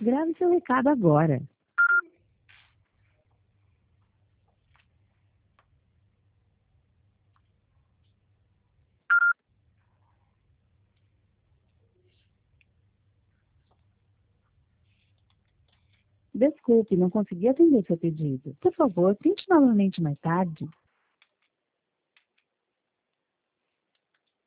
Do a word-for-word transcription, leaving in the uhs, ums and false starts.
Grave seu recado agora. Desculpe, não consegui atender seu pedido. Por favor, tente novamente mais tarde.